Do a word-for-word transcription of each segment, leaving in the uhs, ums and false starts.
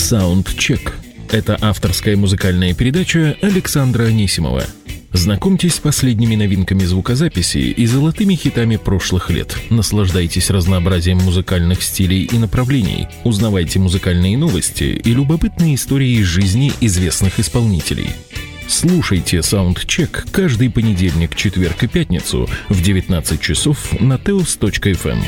Саундчек. Это авторская музыкальная передача Александра Анисимова. Знакомьтесь с последними новинками звукозаписи и золотыми хитами прошлых лет. Наслаждайтесь разнообразием музыкальных стилей и направлений. Узнавайте музыкальные новости и любопытные истории из жизни известных исполнителей. Слушайте Саундчек каждый понедельник, четверг и пятницу в девятнадцать часов на теос точка эф эм.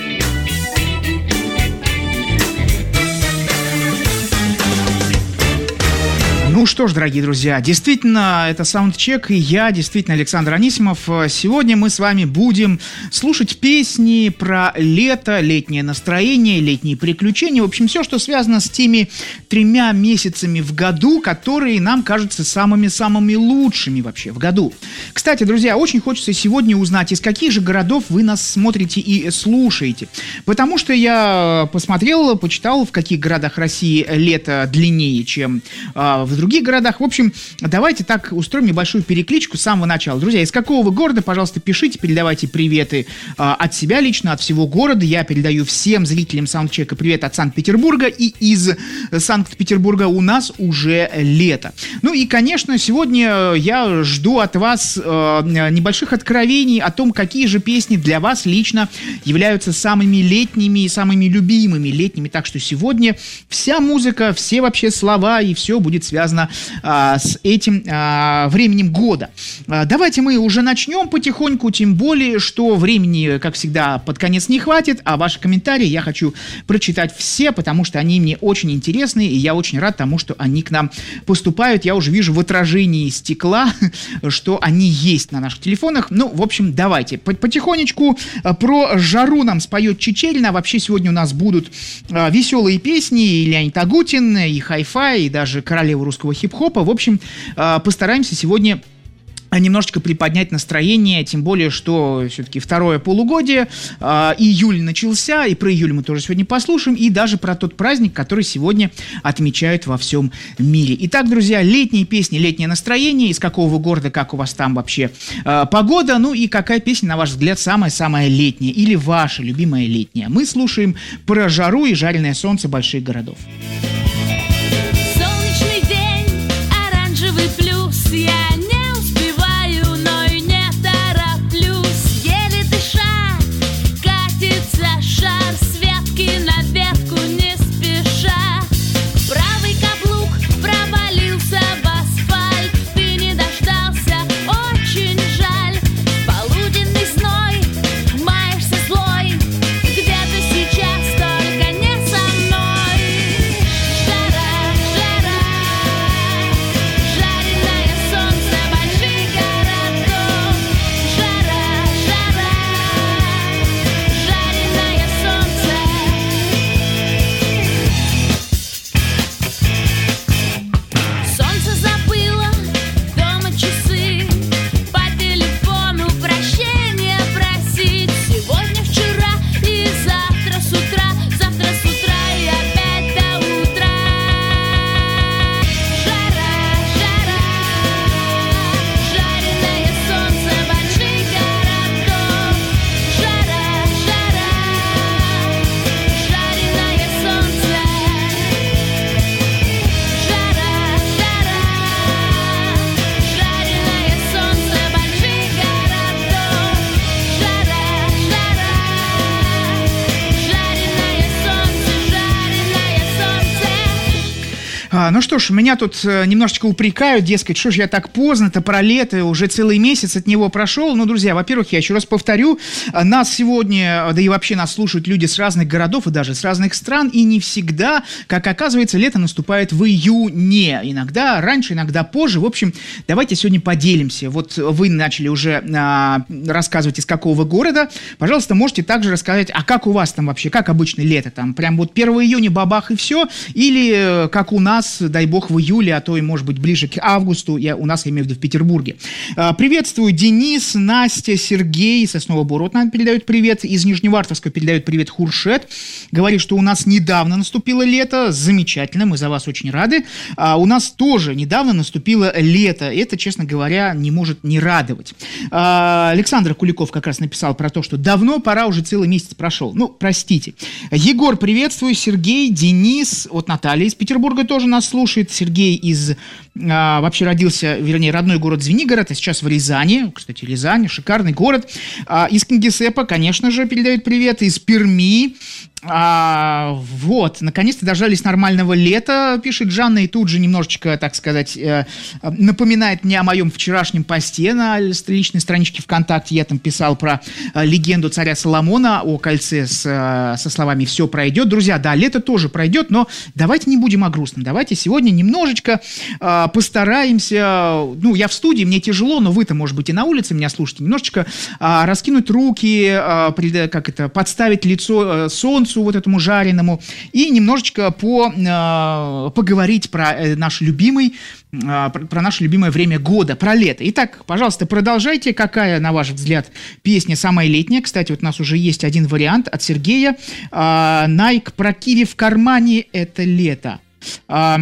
Ну что ж, дорогие друзья, действительно, это Саундчек, и я, действительно, Александр Анисимов. Сегодня мы с вами будем слушать песни про лето, летнее настроение, летние приключения. В общем, все, что связано с теми тремя месяцами в году, которые нам кажутся самыми-самыми лучшими вообще в году. Кстати, друзья, очень хочется сегодня узнать, из каких же городов вы нас смотрите и слушаете. Потому что я посмотрел, почитал, в каких городах России лето длиннее, чем э, в других городах. В общем, давайте так устроим небольшую перекличку с самого начала. Друзья, из какого вы города, пожалуйста, пишите, передавайте приветы а, от себя лично, от всего города. Я передаю всем зрителям Саундчека привет от Санкт-Петербурга. И из Санкт-Петербурга у нас уже лето. Ну и, конечно, сегодня я жду от вас а, небольших откровений о том, какие же песни для вас лично являются самыми летними и самыми любимыми летними. Так что сегодня вся музыка, все вообще слова и все будет связано А, с этим а, временем года. А, давайте мы уже начнем потихоньку, тем более, что времени, как всегда, под конец не хватит, а ваши комментарии я хочу прочитать все, потому что они мне очень интересны, и я очень рад тому, что они к нам поступают. Я уже вижу в отражении стекла, что они есть на наших телефонах. Ну, в общем, давайте. Потихонечку про жару нам споет Чичерина. Вообще сегодня у нас будут а, веселые песни, и Леонид Агутин, и Хай-Фай, и даже королева русского хип-хопа. В общем, постараемся сегодня немножечко приподнять настроение, тем более, что все-таки второе полугодие, июль начался, и про июль мы тоже сегодня послушаем, и даже про тот праздник, который сегодня отмечают во всем мире. Итак, друзья, летние песни, летнее настроение, из какого вы города, как у вас там вообще погода, ну и какая песня, на ваш взгляд, самая-самая летняя, или ваша любимая летняя. Мы слушаем про жару и жареное солнце больших городов. Я не успеваю, но и не тороплюсь. Еле дыша, катится шар с ветки на ветку не спеша. Правый каблук провалился в асфальт, ты не дождался, очень жаль. Полуденный зной, маешься злой, где ты сейчас, только не со мной. Жара, жара, жареное солнце больших городов. Жара, жара, жареное солнце. Солнце забыло дома часы, по телефону прощения просить. Сегодня, вчера и завтра с утра, завтра с утра и опять до утра. Жара, жара, жареное солнце больших городов. Жара, жара, жареное солнце. Жара, жара, жареное солнце больших городов. Жара, жара, жареное солнце, жареное солнце. А, ну что ж, меня тут э, немножечко упрекают, дескать, что ж я так поздно-то про лето, уже целый месяц от него прошел. Ну, друзья, во-первых, я еще раз повторю, э, нас сегодня, да и вообще нас слушают люди с разных городов и даже с разных стран, и не всегда, как оказывается, лето наступает в июне. Иногда раньше, иногда позже. В общем, давайте сегодня поделимся. Вот вы начали уже э, рассказывать, из какого вы города. Пожалуйста, можете также рассказать, а как у вас там вообще, как обычно лето? Там прям вот первого июня бабах и все? Или, э, как у нас, нас, дай бог, в июле, а то и, может быть, ближе к августу, я, у нас, я имею в виду, в Петербурге. Приветствую Денис, Настя, Сергей, Соснового Бора нам передают привет, из Нижневартовска передают привет Хуршет, говорит, что у нас недавно наступило лето, замечательно, мы за вас очень рады. А у нас тоже недавно наступило лето, это, честно говоря, не может не радовать. А, Александр Куликов как раз написал про то, что давно пора, уже целый месяц прошел. Ну, простите. Егор, приветствую, Сергей, Денис, вот Наталья из Петербурга тоже нас слушает, Сергей из, а, вообще родился, вернее, родной город Звенигород, а сейчас в Рязани, кстати, Рязань, шикарный город. А, из Кингисеппа, конечно же, передают привет, из Перми. А, вот, наконец-то дождались нормального лета, пишет Жанна, и тут же немножечко, так сказать, э, напоминает мне о моем вчерашнем посте на личной страничке ВКонтакте. Я там писал про э, легенду царя Соломона о кольце с, э, со словами «все пройдет». Друзья, да, лето тоже пройдет, но давайте не будем о грустном. Давайте сегодня немножечко э, постараемся, ну, я в студии, мне тяжело, но вы-то, может быть, и на улице меня слушаете, немножечко э, раскинуть руки, э, как это, подставить лицо э, солнцу, вот этому жареному, и немножечко по, э, поговорить про э, наш любимый, э, про, про наше любимое время года, про лето. Итак, пожалуйста, продолжайте. Какая, на ваш взгляд, песня самая летняя? Кстати, вот у нас уже есть один вариант от Сергея. Э, Nike про киви в кармане — это лето. Э,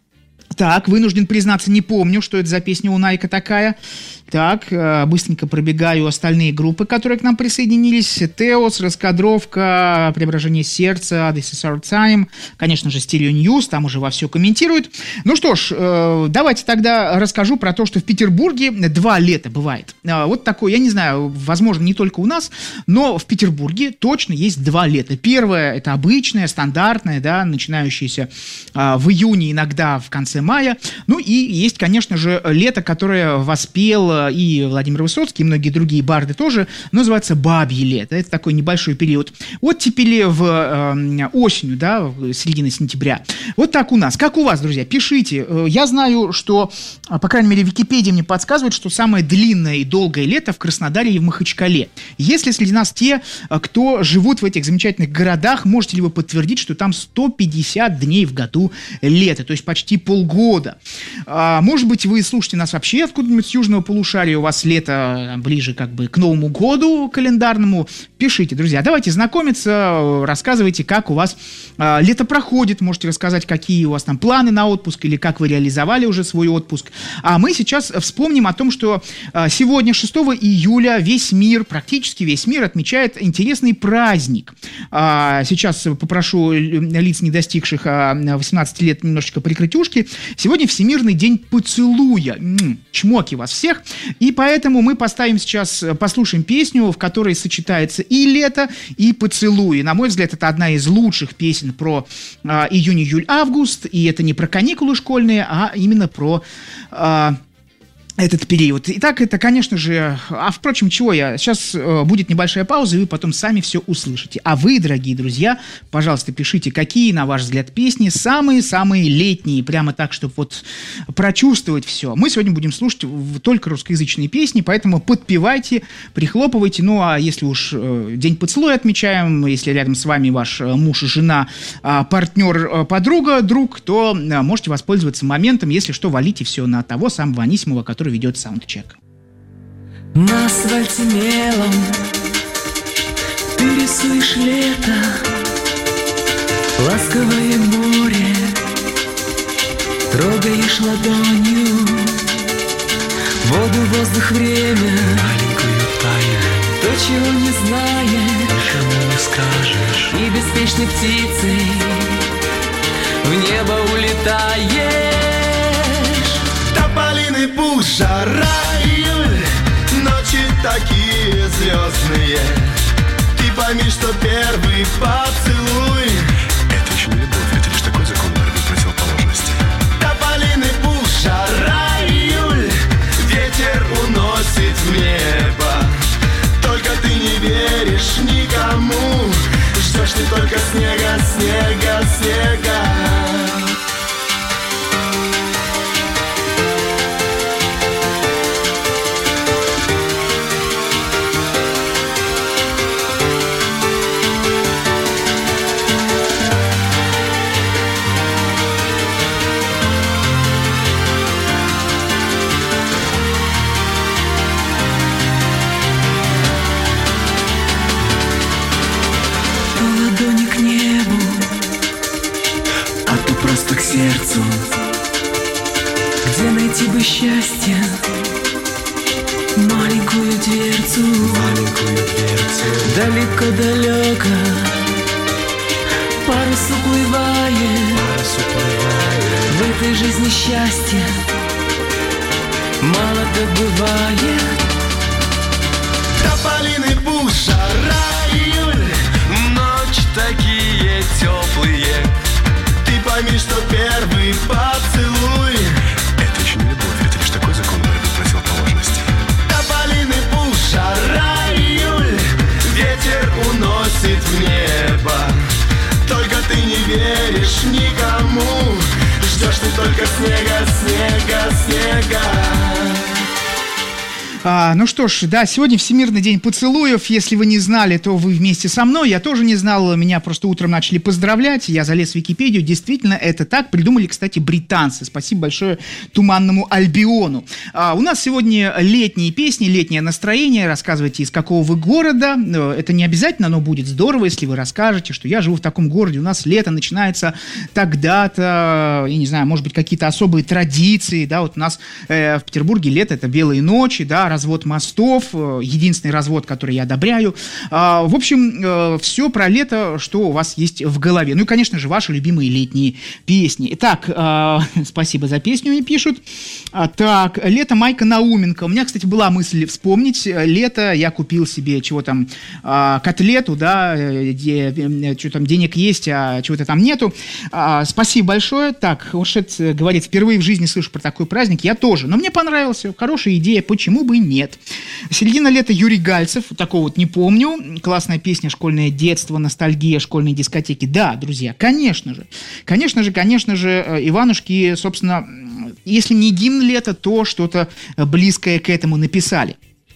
так, вынужден признаться, не помню, что это за песня у Найка такая. Так, быстренько пробегаю остальные группы, которые к нам присоединились. Теос, Раскадровка, Преображение сердца, This is our time. Конечно же, Stereo News, там уже во все комментируют. Ну что ж, давайте тогда расскажу про то, что в Петербурге два лета бывает. Вот такое, я не знаю, возможно, не только у нас, но в Петербурге точно есть два лета. Первое — это обычное, стандартное, да, начинающееся в июне, иногда в конце мая. Ну и есть, конечно же, лето, которое воспел и Владимир Высоцкий, и многие другие барды тоже, называется «Бабье лето». Это такой небольшой период. Оттепели в э, осенью, да, середина сентября. Вот так у нас. Как у вас, друзья? Пишите. Я знаю, что, по крайней мере, Википедия мне подсказывает, что самое длинное и долгое лето в Краснодаре и в Махачкале. Если среди нас те, кто живут в этих замечательных городах, можете ли вы подтвердить, что там сто пятьдесят дней в году лета, то есть почти полгода. А, может быть, вы слушаете нас вообще откуда-нибудь с южного полушария, у вас лето ближе как бы к Новому году календарному. Пишите, друзья. Давайте знакомиться, рассказывайте, как у вас а, лето проходит. Можете рассказать, какие у вас там планы на отпуск или как вы реализовали уже свой отпуск. А мы сейчас вспомним о том, что а, сегодня, шестого июля, весь мир, практически весь мир отмечает интересный праздник. А, сейчас попрошу лиц, не достигших а, восемнадцати лет, немножечко прикрыть ушки. Сегодня Всемирный день поцелуя. М-м, чмоки вас всех. И поэтому мы поставим сейчас, послушаем песню, в которой сочетается и лето, и поцелуи. На мой взгляд, это одна из лучших песен про а, июнь, июль, август. И это не про каникулы школьные, а именно про... А, этот период. Итак, это, конечно же... А, впрочем, чего я? Сейчас э, будет небольшая пауза, и вы потом сами все услышите. А вы, дорогие друзья, пожалуйста, пишите, какие, на ваш взгляд, песни самые-самые летние, прямо так, чтобы вот прочувствовать все. Мы сегодня будем слушать только русскоязычные песни, поэтому подпевайте, прихлопывайте. Ну, а если уж э, День поцелуя отмечаем, если рядом с вами ваш э, муж, жена, э, партнер, э, подруга, друг, то э, можете воспользоваться моментом, если что, валите все на того самого Анисимова, который ведет саундчек. На асфальте мелом ты рисуешь лето, ласковое море трогаешь ладонью, воду, воздух, время, маленькую тайну, то, чего не знаешь, кому не скажешь, и беспечной птицей в небо улетаешь. Тополиный пух, жара, июль, ночи такие звездные. Ты пойми, что первый поцелуй — это еще не любовь, это лишь такой закон борьбы противоположности. Тополиный пух, жара, июль, ветер уносит в небо. Только ты не веришь никому, ждешь ты только снега, снега, снега. сердцу, где найти бы счастье, маленькую дверцу, Маленькую дверцу, далеко-далеко парус уплывает. парус уплывает. В этой жизни счастье мало-то бывает. Тополиный пух, жара, июль, ночь такие теплые. Ты пойми, что первый поцелуй — это еще не любовь, это лишь такой закон борьбы противоположностей. Тополиный пух, жара, июль, ветер уносит в небо. Только ты не веришь никому, ждешь ты только снега, снега, снега. А, ну что ж, да, сегодня Всемирный день поцелуев. Если вы не знали, то вы вместе со мной. Я тоже не знал, меня просто утром начали поздравлять. Я залез в Википедию. Действительно, это так. Придумали, кстати, британцы. Спасибо большое Туманному Альбиону. А, у нас сегодня летние песни, летнее настроение. Рассказывайте, из какого вы города. Это не обязательно, но будет здорово, если вы расскажете, что я живу в таком городе. У нас лето начинается тогда-то. Я не знаю, может быть, какие-то особые традиции. Да, вот у нас э, в Петербурге лето — это белые ночи, да, развод мостов, единственный развод, который я одобряю. В общем, все про лето, что у вас есть в голове. Ну и, конечно же, ваши любимые летние песни. Итак, спасибо за песню, мне пишут. Так, лето, Майка Науменко. У меня, кстати, была мысль вспомнить. Лето, я купил себе чего там, котлету, да, где, что там, денег есть, а чего-то там нету. Спасибо большое. Так, Уршет говорит, впервые в жизни слышу про такой праздник. Я тоже. Но мне понравился. Хорошая идея. Почему бы и нет? Середина лета, Юрий Гальцев. Такого вот не помню. Классная песня «Школьное детство», ностальгия, школьные дискотеки. Да, друзья, конечно же. Конечно же, конечно же, Иванушки, собственно, если не гимн лета, то что-то близкое к этому написали.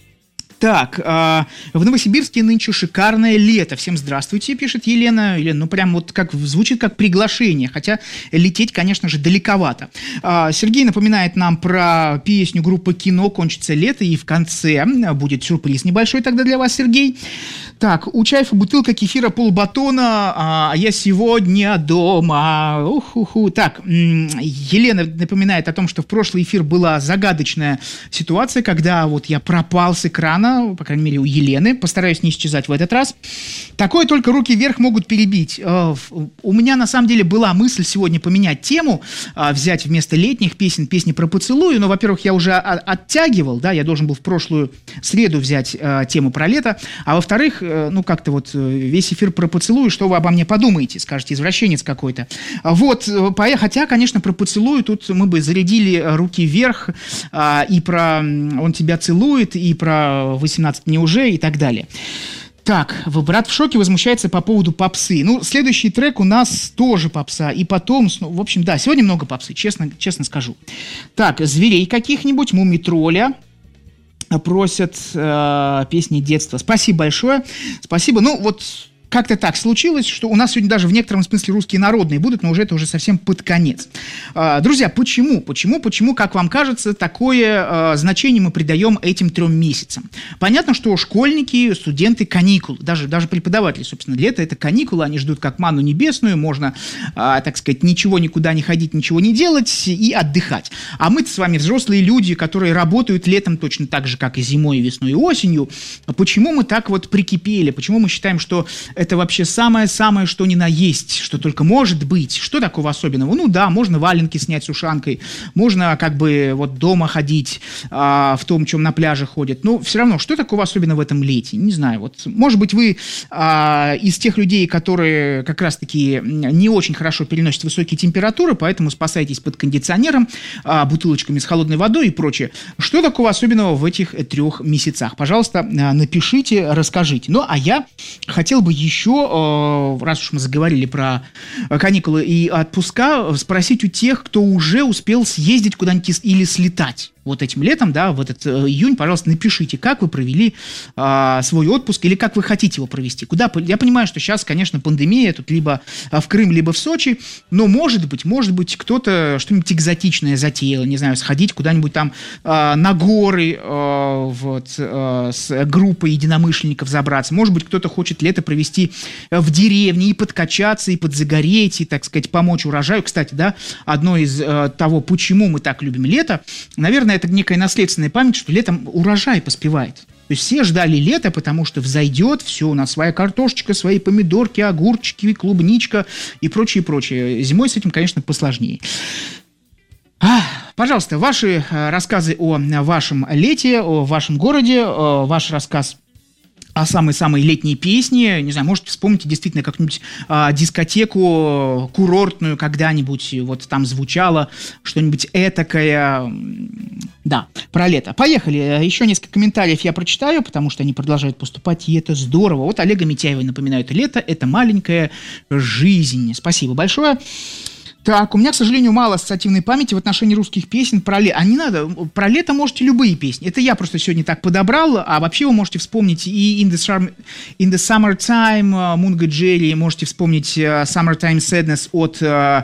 Так, э, в Новосибирске нынче шикарное лето. Всем здравствуйте, пишет Елена. Елена, ну прям вот как звучит как приглашение, хотя лететь, конечно же, далековато. Э, Сергей напоминает нам про песню группы «Кино» «Кончится лето», и в конце будет сюрприз небольшой тогда для вас, Сергей. Так, у Чайфа бутылка кефира полбатона, а я сегодня дома. Ух-ху-ху. Так, Елена напоминает о том, что в прошлый эфир была загадочная ситуация, когда вот я пропал с экрана, по крайней мере, у Елены. Постараюсь не исчезать в этот раз. Такое только руки вверх могут перебить. У меня, на самом деле, была мысль сегодня поменять тему, взять вместо летних песен песни про поцелуи, но, во-первых, я уже оттягивал, да, я должен был в прошлую среду взять тему про лето, а во-вторых, ну, как-то вот весь эфир про поцелуи, что вы обо мне подумаете, скажете, извращенец какой-то. Вот, хотя, конечно, про поцелуи тут мы бы зарядили руки вверх, и про «Он тебя целует», и про «восемнадцать мне уже», и так далее. Так, брат в шоке возмущается по поводу попсы. Ну, следующий трек у нас тоже попса. И потом, ну, в общем, да, сегодня много попсы, честно, честно скажу. Так, зверей каких-нибудь, Мумий-тролля просят, э, песни детства. Спасибо большое. Спасибо. Ну, вот как-то так случилось, что у нас сегодня даже в некотором смысле русские народные будут, но уже это уже совсем под конец. Э, друзья, почему? Почему? Почему, как вам кажется, такое э, значение мы придаем этим трем месяцам? Понятно, что школьники, студенты, каникулы, даже, даже преподаватели, собственно, лето — это каникулы, они ждут как манну небесную, можно, э, так сказать, ничего никуда не ходить, ничего не делать и отдыхать. А мы-то с вами взрослые люди, которые работают летом точно так же, как и зимой, весной и осенью. Почему мы так вот прикипели? Почему мы считаем, что это вообще самое-самое, что ни на есть, что только может быть? Что такого особенного? Ну да, можно валенки снять с ушанкой, можно как бы вот дома ходить а, в том, чем на пляже ходят. Но все равно, что такого особенного в этом лете? Не знаю. Вот, может быть, вы а, из тех людей, которые как раз-таки не очень хорошо переносят высокие температуры, поэтому спасайтесь под кондиционером, а, бутылочками с холодной водой и прочее. Что такого особенного в этих трех месяцах? Пожалуйста, напишите, расскажите. Ну, а я хотел бы еще, раз уж мы заговорили про каникулы и отпуска, спросить у тех, кто уже успел съездить куда-нибудь или слетать. вот этим летом, да, в этот э, июнь, пожалуйста, напишите, как вы провели э, свой отпуск или как вы хотите его провести. Куда, я понимаю, что сейчас, конечно, пандемия, тут либо в Крым, либо в Сочи, но может быть, может быть, кто-то что-нибудь экзотичное затеял, не знаю, сходить куда-нибудь там э, на горы, э, вот, э, с группой единомышленников забраться. Может быть, кто-то хочет лето провести в деревне и подкачаться, и подзагореть, и, так сказать, помочь урожаю. Кстати, да, одно из э, того, почему мы так любим лето, наверное, это некая наследственная память, что летом урожай поспевает. То есть все ждали лета, потому что взойдет, все, у нас своя картошечка, свои помидорки, огурчики, клубничка и прочее, прочее. Зимой с этим, конечно, посложнее. А, пожалуйста, ваши рассказы о вашем лете, о вашем городе, ваш рассказ о самой-самой летней песне, не знаю, можете вспомнить действительно как-нибудь а, дискотеку курортную когда-нибудь, вот там звучало что-нибудь этакое, да, про лето. Поехали, еще несколько комментариев я прочитаю, потому что они продолжают поступать, и это здорово. Вот Олега Митяева напоминают: лето – это маленькая жизнь. Спасибо большое. Так, у меня, к сожалению, мало ассоциативной памяти в отношении русских песен про лето. А не надо, про лето можете любые песни. Это я просто сегодня так подобрал, а вообще вы можете вспомнить и In the, Summer, in the Summertime, Мунго Джерри, можете вспомнить uh, Summertime Sadness от uh,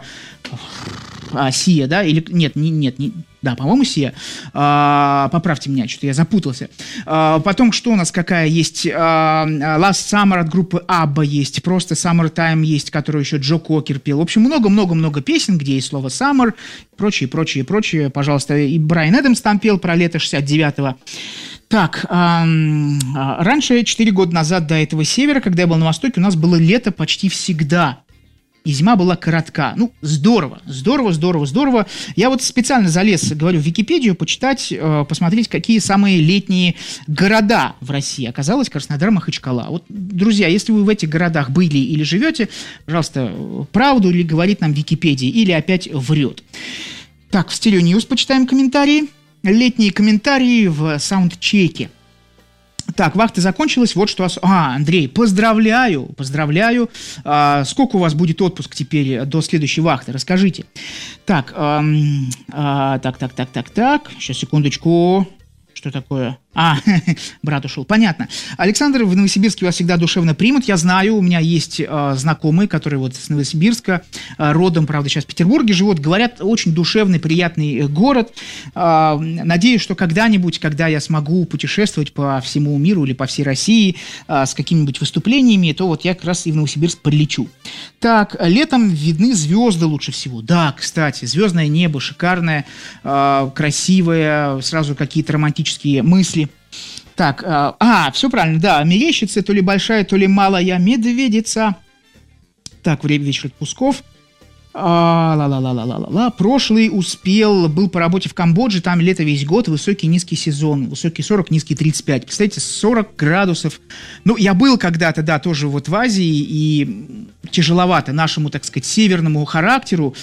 uh, Сия, да? Или нет, не, нет, не, да, по-моему, Сия. Uh, поправьте меня, что-то я запутался. Uh, потом, что у нас какая есть? Uh, Last Summer от группы Абба есть, просто Summertime есть, которую еще Джо Кокер пел. В общем, много-много-много песен, где есть слово Summer, прочее, прочее, прочее. Пожалуйста, и Брайан Эдамс там пел про лето шестьдесят девятого. Так, эм, раньше, четыре года назад до этого севера, когда я был на Востоке, у нас было лето почти всегда. И зима была коротка. Ну, здорово, здорово, здорово, здорово. Я вот специально залез, говорю, в Википедию почитать, э, посмотреть, какие самые летние города в России. Оказалось, Краснодар, Махачкала. Вот, друзья, если вы в этих городах были или живете, пожалуйста, правду ли говорит нам Википедия, или опять врет. Так, в Stereo News почитаем комментарии. Летние комментарии в саундчеке. Так, вахта закончилась, вот что... А, Андрей, поздравляю, поздравляю. А, сколько у вас будет отпуск теперь до следующей вахты? Расскажите. Так, эм, а, так, так, так, так, так. Сейчас, секундочку. Что такое? А, брат ушел. Понятно. Александр, в Новосибирске вас всегда душевно примут. Я знаю, у меня есть э, знакомые, которые вот с Новосибирска, э, родом, правда, сейчас в Петербурге живут. Говорят, очень душевный, приятный город. Э, надеюсь, что когда-нибудь, когда я смогу путешествовать по всему миру или по всей России э, с какими-нибудь выступлениями, то вот я как раз и в Новосибирск прилечу. Так, летом видны звезды лучше всего. Да, кстати, звездное небо шикарное, э, красивое, сразу какие-то романтические мысли. Так, а, а, все правильно, да, мерещится то ли большая, то ли малая медведица. Так, время вечера отпусков. А, ла-ла-ла-ла-ла-ла. Прошлый успел, был по работе в Камбодже, там лето весь год, высокий низкий сезон, высокий сорок, низкий тридцать пять. Представляете, сорок градусов. Ну, я был когда-то, да, тоже вот в Азии, и тяжеловато нашему, так сказать, северному характеру.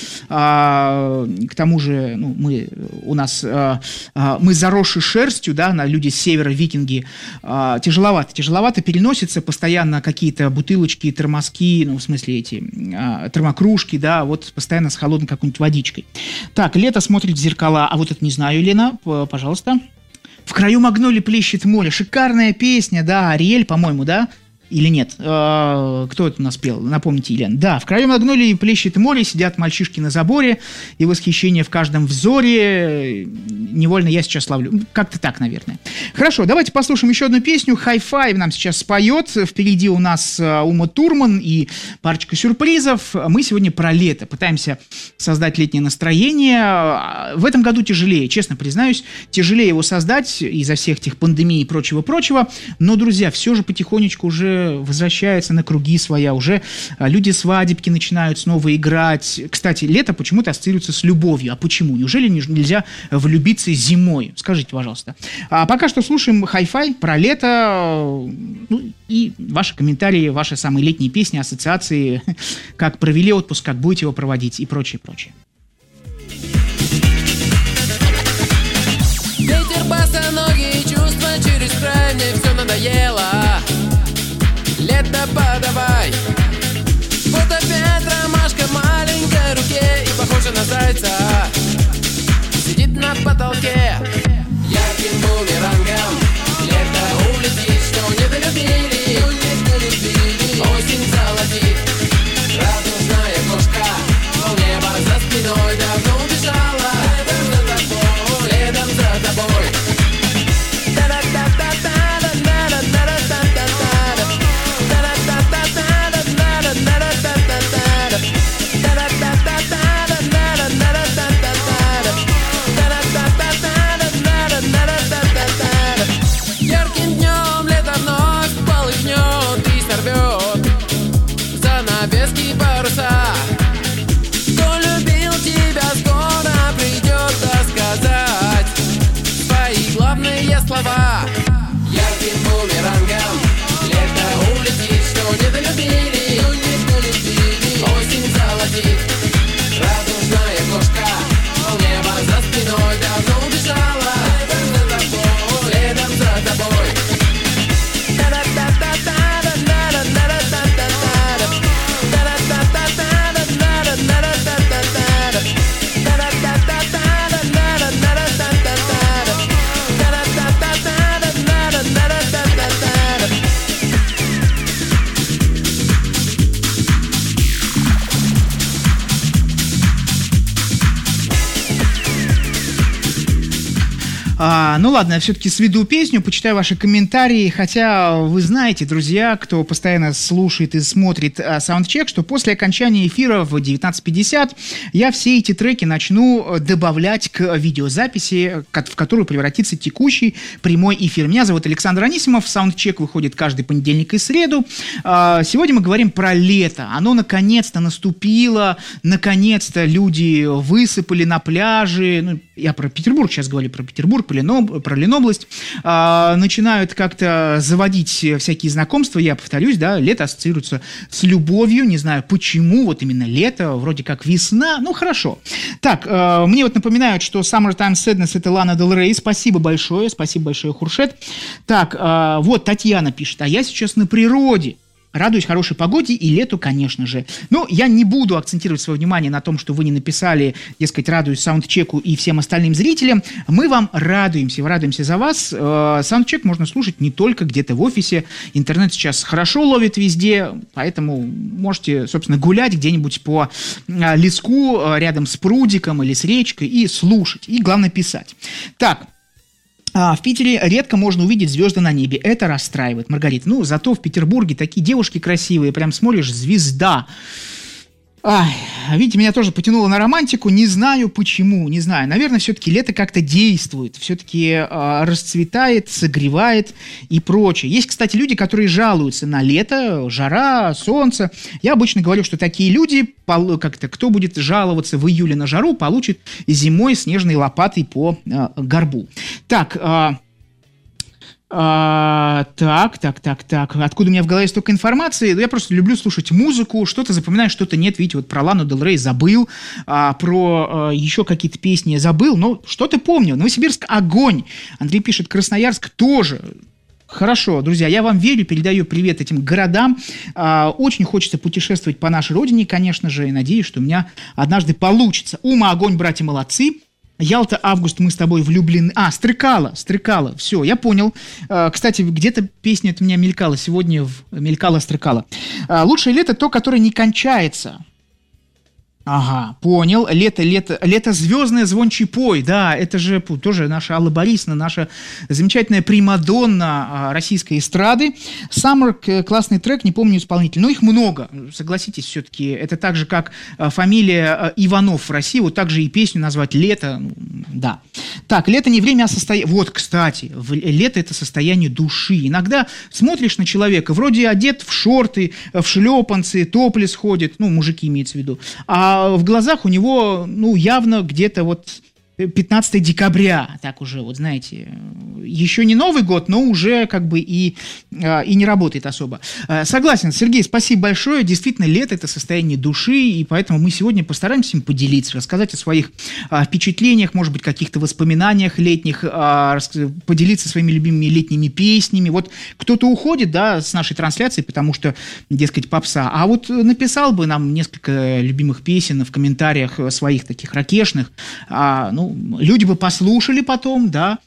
А, к тому же, ну, мы, у нас, а, а, мы заросшие шерстью, да, на люди с севера, викинги, а, тяжеловато, тяжеловато переносится постоянно какие-то бутылочки, термоски, ну, в смысле эти, а, термокружки, да, вот постоянно с холодной какой-нибудь водичкой. Так, лето смотрит в зеркала. А вот это не знаю, Лена, пожалуйста. В краю магнолии плещет море. Шикарная песня, да, Ариэль, по-моему, да? Или нет? Э, кто это у нас пел? Напомните, Елена. Да, в краю магнолии плещет море, сидят мальчишки на заборе, и восхищение в каждом взоре. Невольно я сейчас ловлю. Как-то так, наверное. Хорошо, давайте послушаем еще одну песню. Хай-фай нам сейчас споет. Впереди у нас Ума Турман и парочка сюрпризов. Мы сегодня про лето. Пытаемся создать летнее настроение. В этом году тяжелее, честно признаюсь. Тяжелее его создать из-за всех этих пандемий и прочего-прочего. Но, друзья, все же потихонечку уже возвращается на круги своя, уже люди свадебки начинают снова играть. Кстати, лето почему-то ассоциируется с любовью. А почему? Неужели нельзя влюбиться зимой? Скажите, пожалуйста. А пока что слушаем хай-фай про лето, ну, и ваши комментарии, ваши самые летние песни, ассоциации, как провели отпуск, как будете его проводить и прочее, прочее. Ветер, босоногие чувства через край, мне все надоело. Лето подавай. Вот опять ромашка в маленькой руке и похожа на зайца. Сидит на потолке. А, ну ладно, я все-таки сведу песню, почитаю ваши комментарии, хотя вы знаете, друзья, кто постоянно слушает и смотрит а, саундчек, что после окончания эфира в девятнадцать пятьдесят я все эти треки начну добавлять к видеозаписи, в которую превратится текущий прямой эфир. Меня зовут Александр Анисимов, саундчек выходит каждый понедельник и среду. А, сегодня мы говорим про лето, оно наконец-то наступило, наконец-то люди высыпали на пляже, ну, я про Петербург сейчас говорю, про Петербург, про, Леноб, про Ленобласть, а, начинают как-то заводить всякие знакомства, я повторюсь, да, лето ассоциируется с любовью, не знаю почему, вот именно лето, вроде как весна, ну хорошо. Так, а, мне вот напоминают, что Summertime Sadness это Лана Дель Рей, спасибо большое, спасибо большое, Хуршет. Так, а, вот Татьяна пишет, а я сейчас на природе. Радуюсь хорошей погоде и лету, конечно же. Но я не буду акцентировать свое внимание на том, что вы не написали, дескать, радуюсь саундчеку и всем остальным зрителям. Мы вам радуемся, радуемся за вас. Саундчек можно слушать не только где-то в офисе. Интернет сейчас хорошо ловит везде, поэтому можете, собственно, гулять где-нибудь по леску рядом с прудиком или с речкой и слушать. И, главное, писать. Так. А, в Питере редко можно увидеть звезды на небе. Это расстраивает, Маргарита. Ну, зато в Петербурге такие девушки красивые. Прям смотришь, звезда. Ай, видите, меня тоже потянуло на романтику. Не знаю почему, не знаю. Наверное, все-таки лето как-то действует. Все-таки э, расцветает, согревает и прочее. Есть, кстати, люди, которые жалуются на лето, жара, солнце. Я обычно говорю, что такие люди, как-то, кто будет жаловаться в июле на жару, получит зимой снежной лопатой по э, горбу. Так, э, А, так, так, так, так. Откуда у меня в голове столько информации? Я просто люблю слушать музыку, что-то запоминаю, что-то нет. Видите, вот про Лану Дель Рей забыл, а, про а, еще какие-то песни забыл, но что-то помню. Новосибирск — огонь. Андрей пишет, Красноярск тоже. Хорошо, друзья, я вам верю, передаю привет этим городам. А, очень хочется путешествовать по нашей родине, конечно же, и надеюсь, что у меня однажды получится. Ума, огонь, братья, молодцы. Ялта, август, мы с тобой влюблены. А, Стрыкало, Стрыкало, все, я понял. А, кстати, где-то песня от меня мелькала сегодня, в... мелькала Стрыкало. А, лучшее лето то, которое не кончается. Ага, понял. Лето, лето, лето звездное, звончий пой. Да, это же тоже наша Алла Борисовна, наша замечательная примадонна российской эстрады. Summer, классный трек, не помню исполнителя. Но их много, согласитесь, все-таки. Это так же, как фамилия Иванов в России. Вот так же и песню назвать «Лето». Да. Так, лето не время, а состояние. Вот, кстати, лето — это состояние души. Иногда смотришь на человека, вроде одет в шорты, в шлепанцы, топлес ходит, ну, мужики имеется в виду, а в глазах у него, ну, явно где-то вот пятнадцатое декабря, так уже, вот знаете, еще не Новый год, но уже как бы и, и не работает особо. Согласен, Сергей, спасибо большое. Действительно, лето — это состояние души, и поэтому мы сегодня постараемся им поделиться, рассказать о своих впечатлениях, может быть, каких-то воспоминаниях летних, поделиться своими любимыми летними песнями. Вот кто-то уходит, да, с нашей трансляции, потому что, дескать, попса, а вот написал бы нам несколько любимых песен в комментариях своих таких ракешных, ну, люди бы послушали потом, да,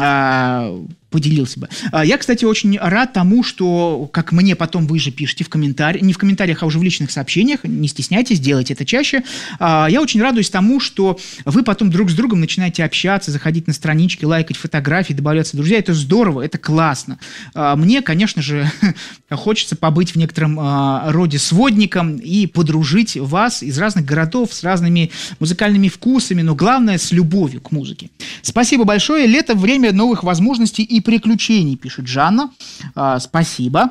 а, поделился бы. Я, кстати, очень рад тому, что, как мне потом вы же пишете в комментариях, не в комментариях, а уже в личных сообщениях, не стесняйтесь, делайте это чаще. Я очень радуюсь тому, что вы потом друг с другом начинаете общаться, заходить на странички, лайкать фотографии, добавляться в друзья. Это здорово, это классно. Мне, конечно же, хочется побыть в некотором роде сводником и подружить вас из разных городов с разными музыкальными вкусами, но главное, с любовью к музыке. Спасибо большое. Лето — время новых возможностей и приключений, пишет Жанна. А, спасибо.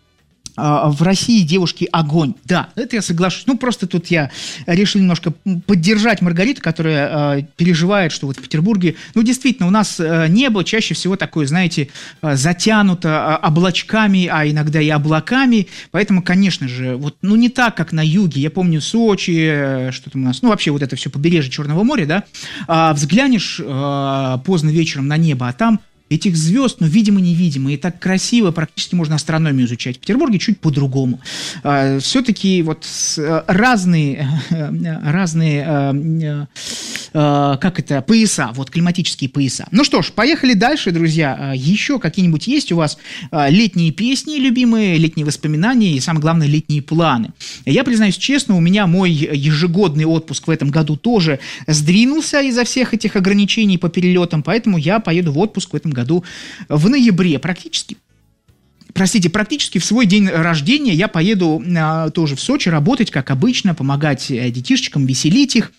А, в России девушки — огонь. Да, это я соглашусь. Ну, просто тут я решил немножко поддержать Маргариту, которая а, переживает, что вот в Петербурге, ну, действительно, у нас а, небо чаще всего такое, знаете, а, затянуто а, облачками, а иногда и облаками. Поэтому, конечно же, вот, ну, не так, как на юге. Я помню Сочи, что там у нас, ну, вообще вот это все побережье Черного моря, да. А, взглянешь а, поздно вечером на небо, а там этих звезд, ну, видимо-невидимо, и так красиво, практически можно астрономию изучать. В Петербурге чуть по-другому. Все-таки вот разные, разные э, как это, пояса, вот климатические пояса. Ну что ж, поехали дальше, друзья. Еще какие-нибудь есть у вас летние песни любимые, летние воспоминания и, самое главное, летние планы? Я признаюсь честно, у меня мой ежегодный отпуск в этом году тоже сдвинулся из-за всех этих ограничений по перелетам, поэтому я поеду в отпуск в этом году в ноябре, практически. Простите, практически в свой день рождения я поеду а, тоже в Сочи работать, как обычно, помогать детишечкам, веселить их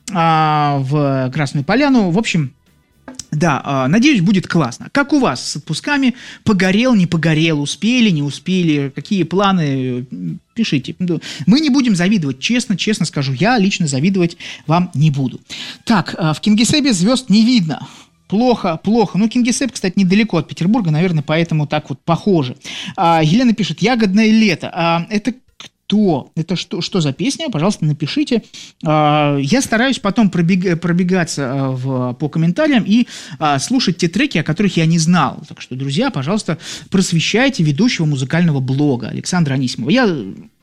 а, в Красную Поляну. В общем, да, а, надеюсь, будет классно. Как у вас с отпусками? Погорел, не погорел, успели, не успели? Какие планы? Пишите. Мы не будем завидовать, честно, честно скажу. Я лично завидовать вам не буду. Так, а, в Кингисеппе звезд не видно. Плохо, плохо. Ну, Кингисепп, кстати, недалеко от Петербурга, наверное, поэтому так вот похоже. А, Елена пишет: «Ягодное лето». А, это кто? Это что, что за песня? Пожалуйста, напишите. А, я стараюсь потом пробег, пробегаться в, по комментариям и а, слушать те треки, о которых я не знал. Так что, друзья, пожалуйста, просвещайте ведущего музыкального блога Александра Анисимова. Я...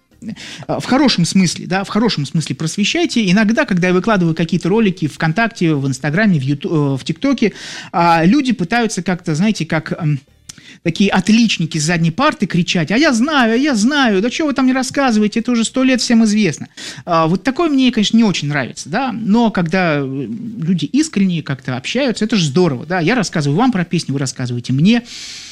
В хорошем смысле, да, в хорошем смысле просвещайте. Иногда, когда я выкладываю какие-то ролики ВКонтакте, в Инстаграме, в, Юту, в ТикТоке, люди пытаются как-то, знаете, как такие отличники с задней парты кричать: «А я знаю, а я знаю, да что вы там не рассказываете, это уже сто лет всем известно». Вот такое мне, конечно, не очень нравится, да, но когда люди искренне как-то общаются, это же здорово, да, я рассказываю вам про песни, вы рассказываете мне.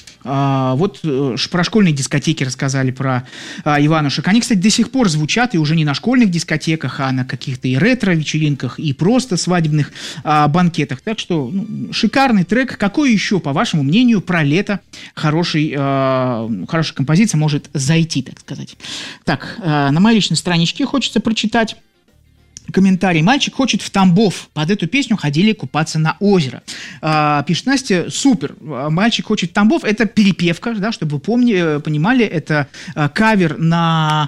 А, вот про школьные дискотеки рассказали, про а, Иванушек. Они, кстати, до сих пор звучат и уже не на школьных дискотеках, а на каких-то и ретро-вечеринках, и просто свадебных а, банкетах. Так что ну, шикарный трек. Какой еще, по вашему мнению, про лето хороший, а, хорошая композиция может зайти, так сказать? Так, а, на моей личной страничке хочется прочитать комментарий. «Мальчик хочет в Тамбов. Под эту песню ходили купаться на озеро». А, пишет Настя: «Супер. Мальчик хочет в Тамбов». Это перепевка, да, чтобы вы помни, понимали. Это а, кавер на...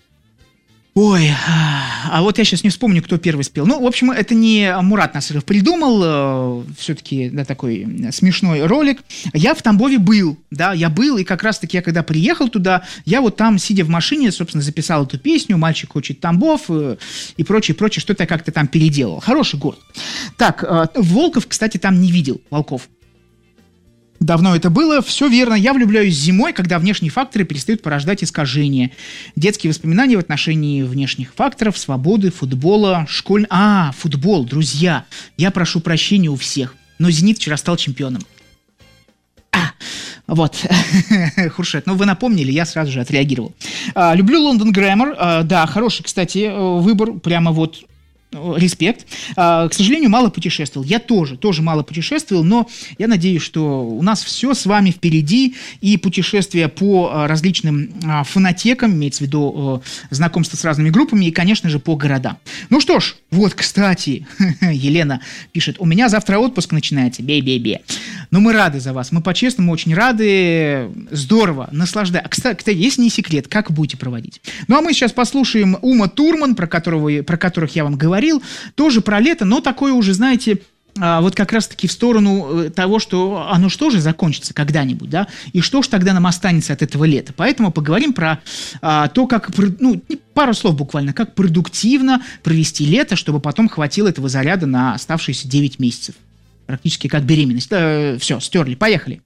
Ой, а вот я сейчас не вспомню, кто первый спел. Ну, в общем, это не Мурат Насыров придумал, э, все-таки, да, такой смешной ролик. Я в Тамбове был, да, я был, и как раз-таки я когда приехал туда, я вот там, сидя в машине, собственно, записал эту песню «Мальчик хочет Тамбов» э, и прочее, прочее, что-то я как-то там переделал. Хороший город. Так, э, Волков, кстати, там не видел, Волков. Давно это было. Все верно. Я влюбляюсь зимой, когда внешние факторы перестают порождать искажения. Детские воспоминания в отношении внешних факторов, свободы, футбола, школь... А, футбол, друзья. Я прошу прощения у всех. Но «Зенит» вчера стал чемпионом. А, вот. Хуршет. Ну, вы напомнили, я сразу же отреагировал. А, люблю Лондон Грэммер. А, да, хороший, кстати, выбор. Прямо вот... Респект. А, к сожалению, мало путешествовал. Я тоже, тоже мало путешествовал, но я надеюсь, что у нас все с вами впереди, и путешествия по а, различным а, фонотекам, имеется в виду а, знакомство с разными группами, и, конечно же, по городам. Ну что ж, вот, кстати, Елена пишет: «У меня завтра отпуск начинается, бе-бе-бе». Но мы рады за вас, мы по-честному очень рады, здорово, наслаждаемся. Кстати, если не секрет, как будете проводить? Ну а мы сейчас послушаем Ума Турман, про, которого, про которых я вам говорил, тоже про лето, но такое уже, знаете, вот как раз-таки в сторону того, что оно что же закончится когда-нибудь, да, и что ж тогда нам останется от этого лета. Поэтому поговорим про а, то, как, ну, пару слов буквально, как продуктивно провести лето, чтобы потом хватило этого заряда на оставшиеся девять месяцев. Практически как беременность. Э, все, стерли, поехали.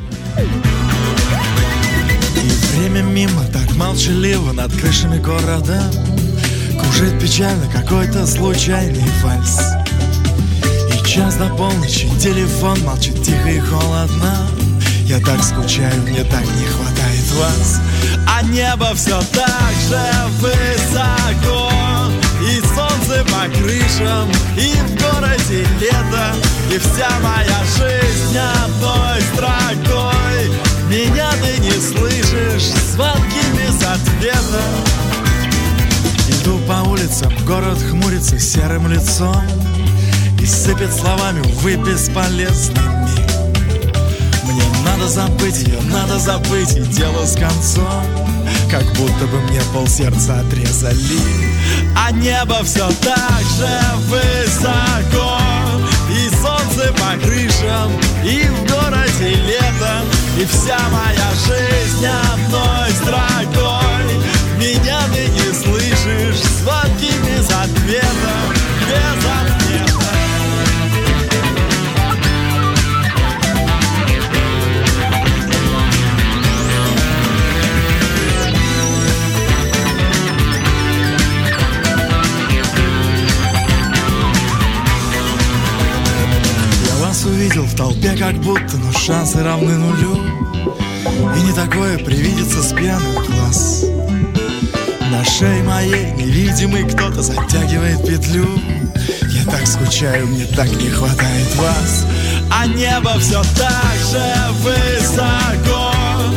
И время мимо, так молчаливо над крышами города кружит печально какой-то случайный вальс. И час до полночи, телефон молчит тихо и холодно. Я так скучаю, мне так не хватает вас. А небо все так же высоко, и солнце по крышам, и в городе лето, и вся моя жизнь одной строкой. Меня ты не слышишь, звонки без ответа. Иду по улицам, город хмурится серым лицом и сыпет словами, увы, бесполезными. Мне надо забыть ее, надо забыть, и дело с концом. Как будто бы мне полсердца отрезали. А небо все так же высоко, и солнце по крышам, и в городе лето, и вся моя жизнь одной строкой. Меня ты не слышишь, звонки без ответа, без ответа. Видел в толпе как будто, но шансы равны нулю. И не такое привидится с пьяных глаз. На шее моей невидимый кто-то затягивает петлю. Я так скучаю, мне так не хватает вас. А небо все так же высоко,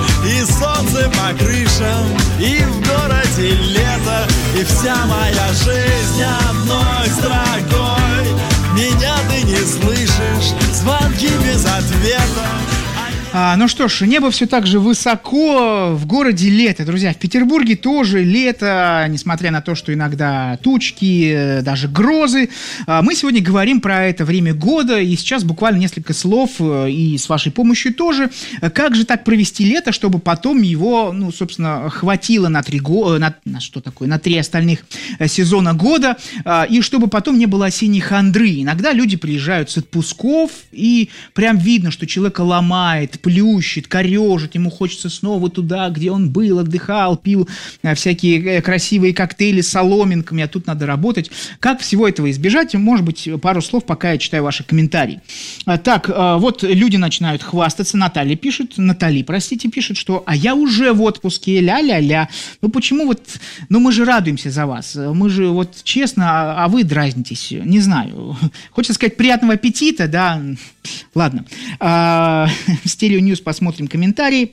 и солнце по крышам, и в городе лето, и вся моя жизнь одной строкой. Меня ты не слышишь, звонки без ответа. А, ну что ж, небо все так же высоко, в городе лето, друзья. В Петербурге тоже лето, несмотря на то, что иногда тучки, даже грозы. А, мы сегодня говорим про это время года, и сейчас буквально несколько слов, и с вашей помощью тоже. Как же так провести лето, чтобы потом его, ну, собственно, хватило на три года, на, на что такое, на три остальных сезона года, а, и чтобы потом не было осенней хандры. Иногда люди приезжают с отпусков, и прям видно, что человека ломает, плющит, корежит, ему хочется снова туда, где он был, отдыхал, пил а, всякие красивые коктейли с соломинками, а тут надо работать. Как всего этого избежать? Может быть, пару слов, пока я читаю ваши комментарии. А, так, а, вот люди начинают хвастаться. Наталья пишет, Натали, простите, пишет, что «а я уже в отпуске, ля-ля-ля». Ну почему вот, ну мы же радуемся за вас, мы же вот честно, а, а вы дразнитесь, не знаю. Хочется сказать приятного аппетита, да, ладно. А, Стерео Ньюс, посмотрим комментарии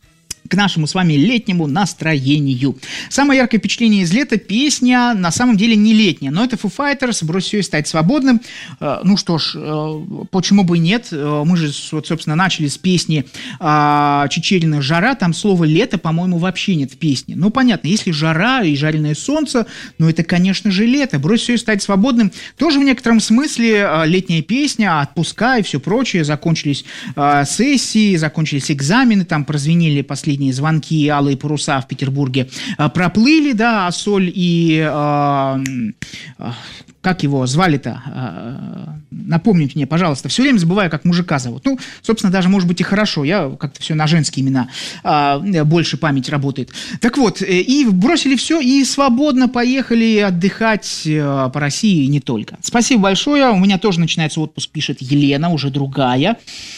к нашему с вами летнему настроению. Самое яркое впечатление из лета — песня на самом деле не летняя, но это Foo Fighters «Брось все и стать свободным». Э, ну что ж, э, почему бы и нет? Э, мы же, вот, собственно, начали с песни э, Чичерина «Жара», там слова «лето», по-моему, вообще нет в песне. Ну, понятно, если жара и жареное солнце, ну, это, конечно же, лето. «Брось все и стать свободным» тоже в некотором смысле э, летняя песня, отпуска и все прочее. Закончились э, сессии, закончились экзамены, там прозвенели последние звонки, алые паруса в Петербурге а, проплыли, да, а Соль и а, а, как его звали-то? А, напомните мне, пожалуйста. Все время забываю, как мужика зовут. Ну, собственно, даже, может быть, и хорошо. Я как-то все на женские имена а, больше память работает. Так вот, и бросили все, и свободно поехали отдыхать а, по России и не только. Спасибо большое. У меня тоже начинается отпуск, пишет Елена, уже другая.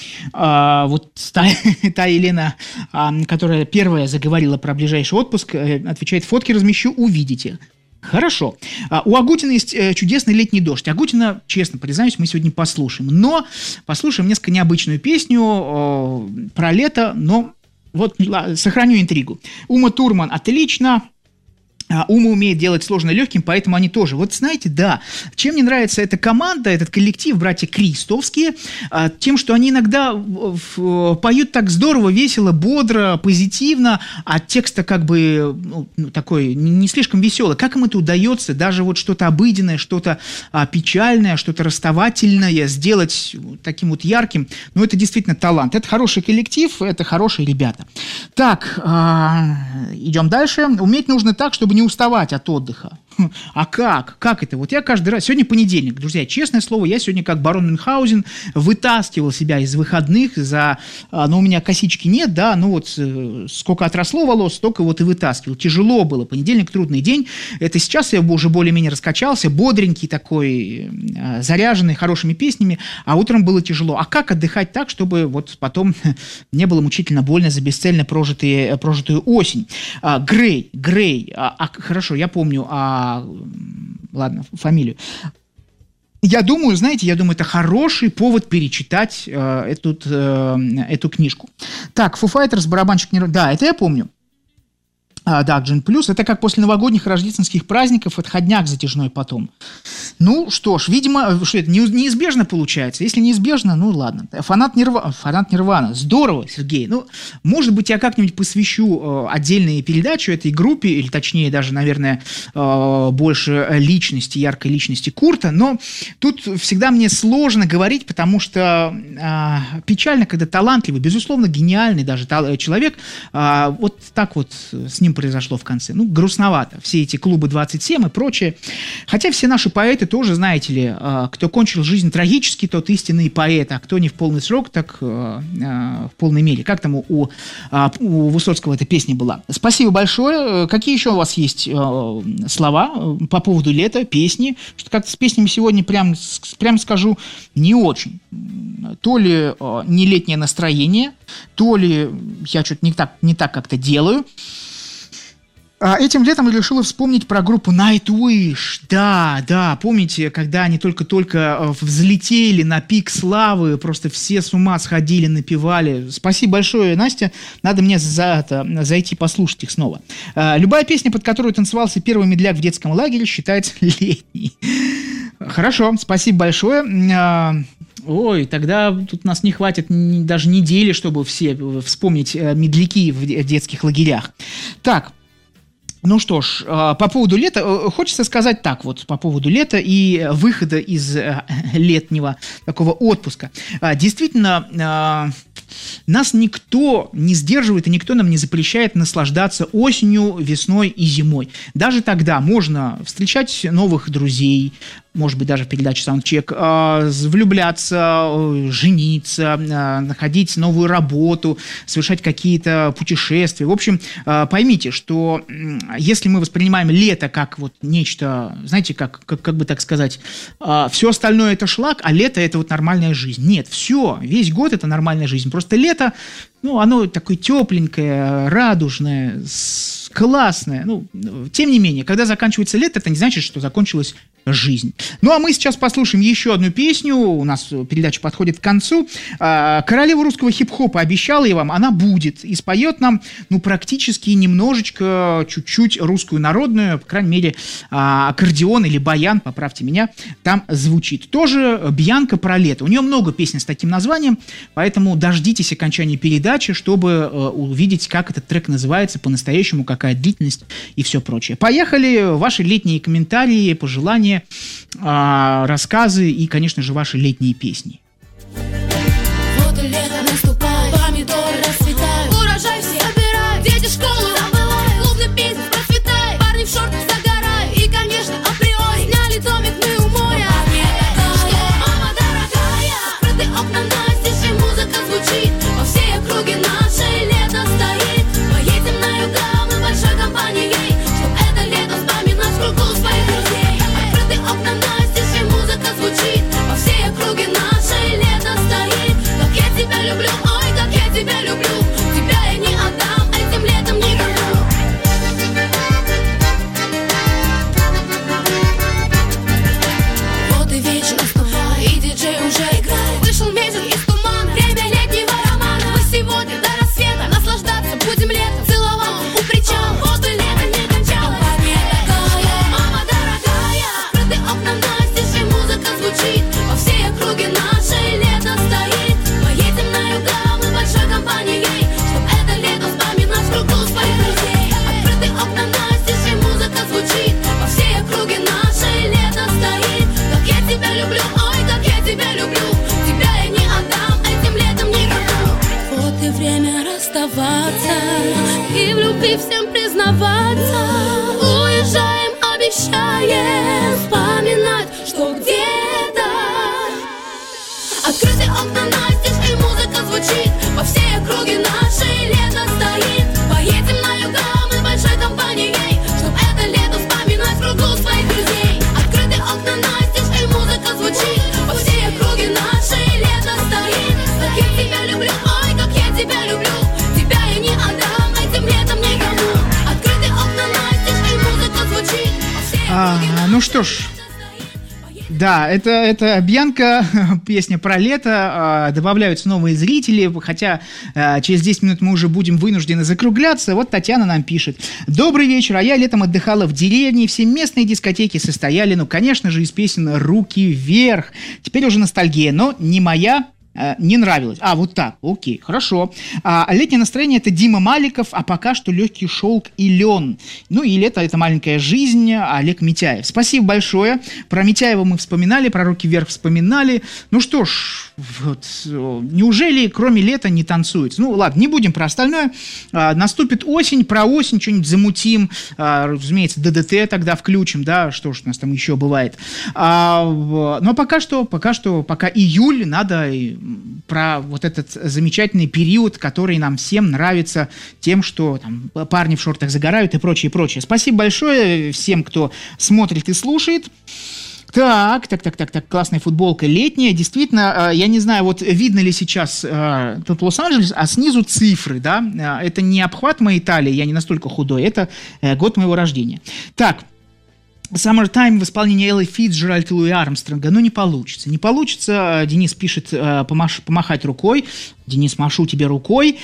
А, вот та, та Елена, а, которая первая заговорила про ближайший отпуск, отвечает: фотки размещу, увидите. Хорошо. А, у Агутина есть э, чудесный летний дождь. Агутина, честно признаюсь, мы сегодня послушаем. Но послушаем несколько необычную песню э, про лето, но вот сохраню интригу. Ума Турман отлично. Ума умеет делать сложно легким, поэтому они тоже. Вот знаете, да, чем мне нравится эта команда, этот коллектив, братья Кристовские, тем, что они иногда поют так здорово, весело, бодро, позитивно, а текст-то как бы ну, такой не слишком веселый. Как им это удается, даже вот что-то обыденное, что-то печальное, что-то расставательное сделать таким вот ярким, ну это действительно талант. Это хороший коллектив, это хорошие ребята. Так, идем дальше. Уметь нужно так, чтобы не уставать от отдыха. А как? Как это? Вот я каждый раз... Сегодня понедельник, друзья, честное слово, я сегодня как барон Мюнхгаузен вытаскивал себя из выходных за... Ну, у меня косички нет, да, ну вот сколько отросло волос, столько вот и вытаскивал. Тяжело было, понедельник трудный день. Это сейчас я уже более-менее раскачался, бодренький такой, заряженный хорошими песнями, а утром было тяжело. А как отдыхать так, чтобы вот потом не было мучительно больно за бесцельно прожитые, прожитую осень? А, Грей, Грей, а, а, хорошо, я помню, а ладно, фамилию. Я думаю, знаете, я думаю, это хороший повод перечитать э, эту, э, эту книжку. Так, Foo Fighters, барабанщик не... Да, это я помню. А, да, Джин Плюс. Это как после новогодних рождественских праздников, отходняк затяжной потом. Ну, что ж, видимо, что это неизбежно получается. Если неизбежно, ну ладно. Фанат Нирвана. Фанат Нирвана. Здорово, Сергей. Ну, может быть, я как-нибудь посвящу э, отдельную передачу этой группе, или точнее даже, наверное, э, больше личности, яркой личности Курта, но тут всегда мне сложно говорить, потому что э, печально, когда талантливый, безусловно, гениальный даже человек, э, вот так вот с ним произошло в конце? Ну, грустновато. Все эти клубы двадцать семь и прочее. Хотя все наши поэты тоже, знаете ли, э, кто кончил жизнь трагически, тот истинный поэт, а кто не в полный срок, так э, э, в полной мере. Как там у, у, у Высоцкого эта песня была? Спасибо большое. Какие еще у вас есть э, слова по поводу лета, песни? Что как-то с песнями сегодня, прям, прям скажу, не очень. То ли э, не летнее настроение, то ли я что-то не так, не так как-то делаю. А этим летом я решила вспомнить про группу Nightwish. Да, да, помните, когда они только-только взлетели на пик славы, просто все с ума сходили, напевали. Спасибо большое, Настя. Надо мне за это зайти послушать их снова. А, любая песня, под которую танцевался первый медляк в детском лагере, считается летней. Хорошо, спасибо большое. А, ой, тогда тут у нас не хватит даже недели, чтобы все вспомнить медляки в детских лагерях. Так. Ну что ж, по поводу лета, хочется сказать так вот, по поводу лета и выхода из летнего такого отпуска. Действительно, нас никто не сдерживает и никто нам не запрещает наслаждаться осенью, весной и зимой. Даже тогда можно встречать новых друзей, может быть, даже в передаче «Саундчек», влюбляться, жениться, находить новую работу, совершать какие-то путешествия. В общем, поймите, что если мы воспринимаем лето как вот нечто, знаете, как, как, как бы так сказать, все остальное это шлак, а лето это вот нормальная жизнь. Нет, все, весь год это нормальная жизнь. Просто лето, ну, оно такое тепленькое, радужное, классное. Ну, тем не менее, когда заканчивается лето, это не значит, что закончилась жизнь. Ну, а мы сейчас послушаем еще одну песню. У нас передача подходит к концу. Королева русского хип-хопа, обещала я вам, она будет. И споет нам, ну, практически немножечко, чуть-чуть русскую народную, по крайней мере, аккордеон или баян, поправьте меня, там звучит. Тоже Бьянка про лето. У нее много песен с таким названием, поэтому дождитесь окончания передачи, чтобы увидеть, как этот трек называется по-настоящему, какая длительность и все прочее. Поехали. Ваши летние комментарии, пожелания, рассказы и, конечно же, ваши летние песни. Вот и лето наступает, помидоры расцветают, урожай все собирают, дети школу забывают, клубный бизнес процветает, парни в шортах загорают, и, конечно, априори сняли домик мы у моря. Что, мама дорогая, открыты окна настежь, и музыка звучит, во всей округе нашей лето стоит. Поедем на юга мы большой компанией, чтоб это лето вспоминать в кругу своих друзей. Открыты окна настежь, и музыка звучит, во всей округе нашей лето стоит. Как я тебя люблю, ой, как я тебя люблю, тебя я не отдам этим летом никому. Вот и вечер наступает, и диджей уже играет. Вышел месяц из тумана, время летнего романа. Мы сегодня до рассвета наслаждаться будем летом, целоваться у причала. Вот и лето не кончалось. Мама дорогая, открыты окна настежь, и музыка звучит, во всей округе нашей лето стоит. Поедем на юга мы большой компанией, чтоб это лето вспоминать в кругу своих друзей. Открыты окна настежь, и музыка звучит, во всей округе нашей лето стоит. Как я тебя люблю, ой, как я тебя люблю, тебя я не отдам этим летом никому. Вот и время расставаться, и в любви всем признаваться. Уезжаем, обещаем вспоминать, что где-то открыты окна настежь, и музыка звучит, во всей округе нашей лето стоит. Поедем на юга мы большой компанией, чтоб это лето вспоминать в кругу своих друзей. Открыты окна настежь, и музыка звучит, во всей округе нашей лето стоит. Как я тебя люблю, ой, как я тебя люблю, тебя я не отдам этим летом никому. Открыты окна настежь, и музыка звучит, во всей А, округе ну что ж, да, это, это Бьянка, песня про лето, добавляются новые зрители, хотя через десять минут мы уже будем вынуждены закругляться. Вот Татьяна нам пишет. Добрый вечер, а я летом отдыхала в деревне, все местные дискотеки состояли, ну, конечно же, из песен «Руки вверх». Теперь уже ностальгия, но не моя, Не нравилось. А, вот так, окей, хорошо. А, летнее настроение — это Дима Маликов, а пока что легкий шелк и лен. Ну и лето — это маленькая жизнь, Олег Митяев. Спасибо большое. Про Митяева мы вспоминали, про «Руки вверх» вспоминали. Ну что ж, вот, неужели кроме лета не танцуется? Ну ладно, не будем про остальное. А, наступит осень, про осень что-нибудь замутим. А, разумеется, ДДТ тогда включим, да, что ж у нас там еще бывает. А, но пока что, пока что, пока июль, надо про вот этот замечательный период, который нам всем нравится тем, что там парни в шортах загорают и прочее, прочее. Спасибо большое всем, кто смотрит и слушает. Так, так, так, так, так, классная футболка летняя. Действительно, я не знаю, вот видно ли сейчас тут Лос-Анджелес, а снизу цифры, да. Это не обхват моей талии, я не настолько худой, это год моего рождения. Так. Summertime в исполнении Эллы Фицджеральд и Луи Армстронга. Ну, не получится. Не получится. Денис пишет помаш, помахать рукой. Денис, машу тебе рукой.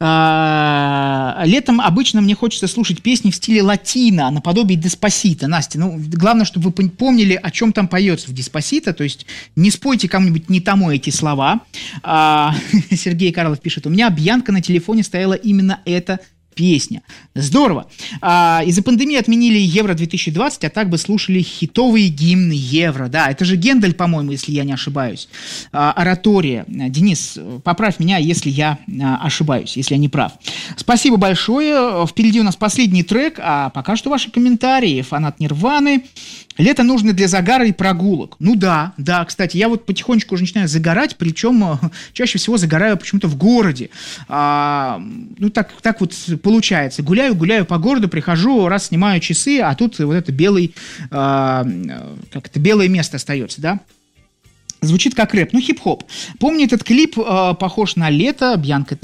А, летом обычно мне хочется слушать песни в стиле латино, наподобие Деспасито. Настя, ну, главное, чтобы вы помнили, о чем там поется в Деспасито. То есть не спойте кому-нибудь не тому эти слова. А, Сергей Карлов пишет: у меня Бьянка на телефоне стояла именно эта песня. Здорово. А, из-за пандемии отменили Евро две тысячи двадцать, а так бы слушали хитовые гимны Евро. Да, это же Гендель, по-моему, если я не ошибаюсь. А, оратория. Денис, поправь меня, если я а, ошибаюсь, если я не прав. Спасибо большое. Впереди у нас последний трек, а пока что ваши комментарии. Фанат Нирваны. Лето нужно для загара и прогулок. Ну да, да, кстати, я вот потихонечку уже начинаю загорать, причем чаще всего загораю почему-то в городе. А, ну так, так вот получается. Гуляю, гуляю по городу, прихожу, раз снимаю часы, а тут вот это белый, а, как это, белое место остается, да? Звучит как рэп, ну хип-хоп. Помню, этот клип а, похож на лето, Бьянка...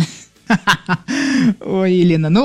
Ой, Елена, ну,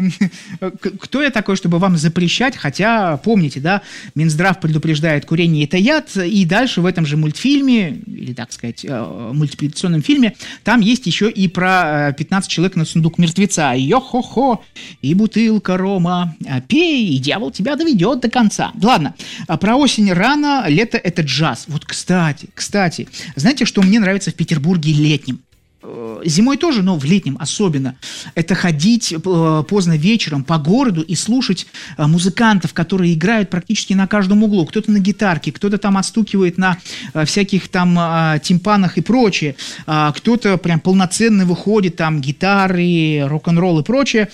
кто я такой, чтобы вам запрещать, хотя, помните, да, Минздрав предупреждает, курение – это яд, и дальше в этом же мультфильме, или, так сказать, мультипликационном фильме, там есть еще и про пятнадцать человек на сундук мертвеца, йо-хо-хо, и бутылка рома, пей, и дьявол тебя доведет до конца. Ладно, про осень рано, лето – это джаз. Вот, кстати, кстати, знаете, что мне нравится в Петербурге летним? Зимой тоже, но в летнем особенно. Это ходить поздно вечером по городу и слушать музыкантов, которые играют практически на каждом углу. Кто-то на гитарке, кто-то там отстукивает на всяких там тимпанах и прочее. Кто-то прям полноценно выходит, там гитары, рок-н-ролл и прочее.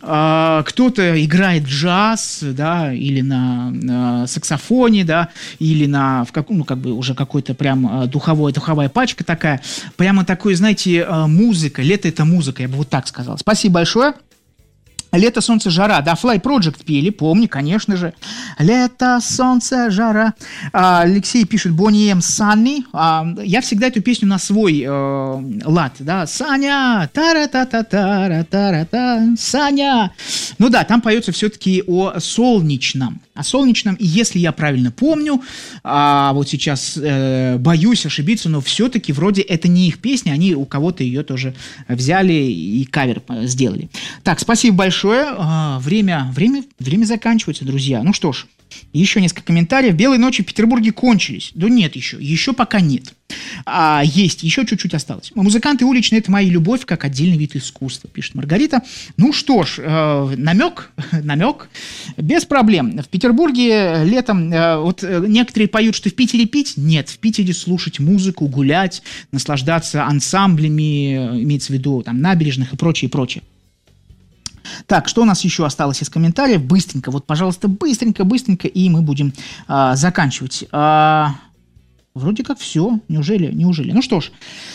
Кто-то играет джаз, да, или на, на саксофоне, да, или на, в как, ну, как бы уже какой-то прям духовой, духовая пачка такая. Прямо такой, знаете, музыка. Лето — это музыка, я бы вот так сказал. Спасибо большое. Лето, солнце, жара. Да, Fly Project пели, помню, конечно же. Лето, солнце, жара. А, Алексей пишет Bonnie M. Sunny. А, я всегда эту песню на свой э, лад, да. Саня, тара-та-та-тара-тара-та, Саня. Ну да, там поется все-таки о солнечном. О солнечном, и если я правильно помню, а, вот сейчас э, боюсь ошибиться, но все-таки вроде это не их песня, они у кого-то ее тоже взяли и кавер сделали. Так, спасибо большое. А, время, время, время заканчивается, друзья. Ну что ж, еще несколько комментариев. Белые ночи в Петербурге кончились. Да нет еще, еще пока нет. А, есть, еще чуть-чуть осталось. Музыканты уличные — это моя любовь, как отдельный вид искусства, пишет Маргарита. Ну что ж, э, намек, намек, без проблем. В Петербурге летом, э, вот некоторые поют, что в Питере пить. Нет, в Питере слушать музыку, гулять, наслаждаться ансамблями, имеется в виду там набережных и прочее, прочее. Так, что у нас еще осталось из комментариев? Быстренько, вот, пожалуйста, быстренько, быстренько, и мы будем а, заканчивать. А, вроде как все, неужели, неужели? Ну что ж,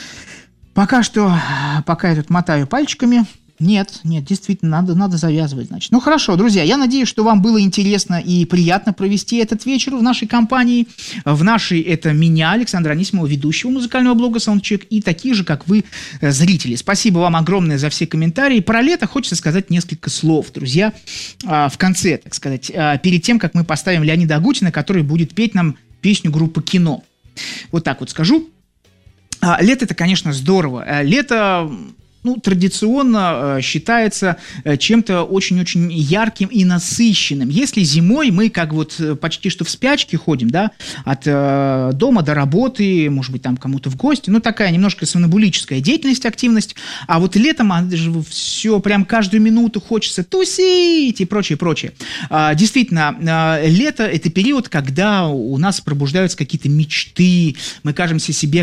пока что, пока я тут мотаю пальчиками. Нет, нет, действительно, надо, надо завязывать, значит. Ну хорошо, друзья, я надеюсь, что вам было интересно и приятно провести этот вечер в нашей компании. В нашей, это меня, Александра Анисимова, ведущего музыкального блога Soundcheck, и такие же, как вы, зрители. Спасибо вам огромное за все комментарии. Про лето хочется сказать несколько слов, друзья, в конце, так сказать, перед тем, как мы поставим Леонида Агутина, который будет петь нам песню группы «Кино». Вот так вот скажу. Лето — это, конечно, здорово. Лето... ну, традиционно считается чем-то очень-очень ярким и насыщенным. Если зимой мы как вот почти что в спячке ходим, да, от дома до работы, может быть, там кому-то в гости, ну, такая немножко сомнамбулическая деятельность, активность, а вот летом все прям каждую минуту хочется тусить и прочее, прочее. Действительно, лето – это период, когда у нас пробуждаются какие-то мечты, мы кажемся себе